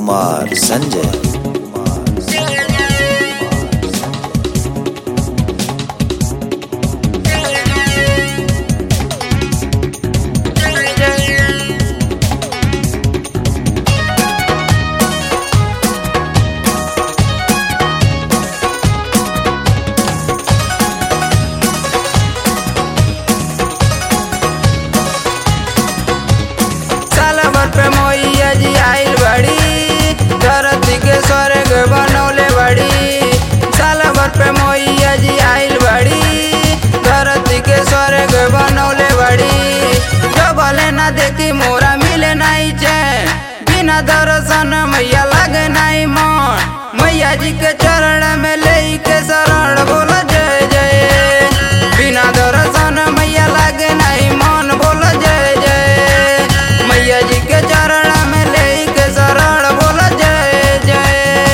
कुमार संजय। पे मोइया जी आइल बड़ी, धरती के स्वर्ग बनौले बड़ी। साल भर पे मोइया जी आइल बड़ी, धरती के स्वर्ग बनौले बड़ी। जो भले ना देखी मोरा मिले नहीं चैन, बिना दर्शन मैया लगे नहीं मन। मैया जी के चरण में ले के शरण बोलो जय जय। बिना दर्शन मैया लगे नहीं मन बोलो जय जय। मैया जी के चरण में ले के शरण बोलो जय जय।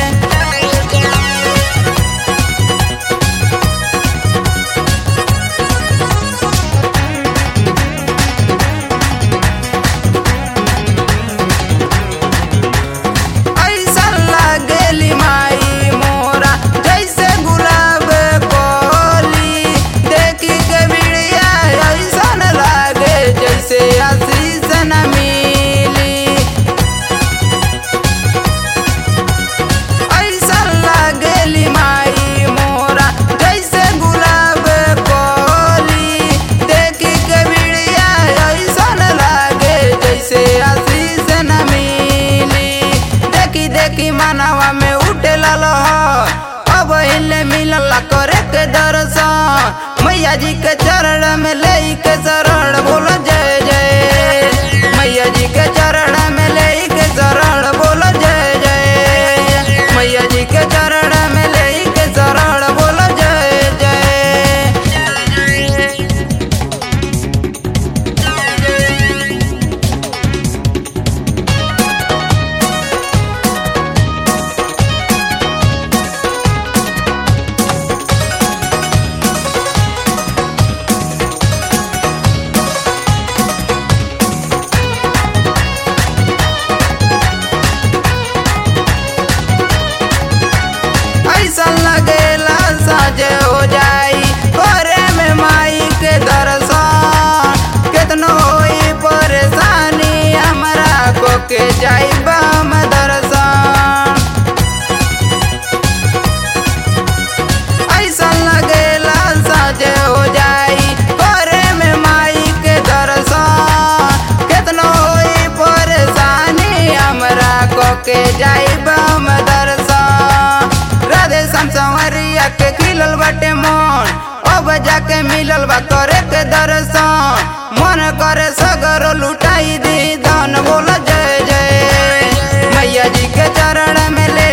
ऐसा लागेली माई मोरा जैसे गुलाब कोली, देखी के बिड़िया ऐसा लागे जैसे आशीष न मिली। ऐसा लागेली माई मोरा जैसे गुलाब कोली, देखी के बिड़िया ऐसा लागे जैसे आशीष न मिली। देखी देखी मानवा में उठे लहर, अब हिले मिलल करे के दर्शन। मैया जी के चरण में ले के शरण बोलो जय जय। मैया जी के चरण में ले के शरण बोलो जय जय। मैया जी के चरण में ले के शरण बोलो जय जय। ऐसा लगेला साजे हो जाई करे में माई के दर्शन। कितनो होई परेशानी हमरा को के जाई बम दर्शन। ऐसा लगेला साजे हो जाई करे में माई के दर्शन। कितनो होई परेशानी हमरा को के जाई बम दर्शन। राधे श्याम संवरिया के खिलल बाटे मन, अब जाके मिलल बा करे के दर्शन। मन करे सगरो लुटाई दी धन बोलो जय जय। मैया जी के चरण में ले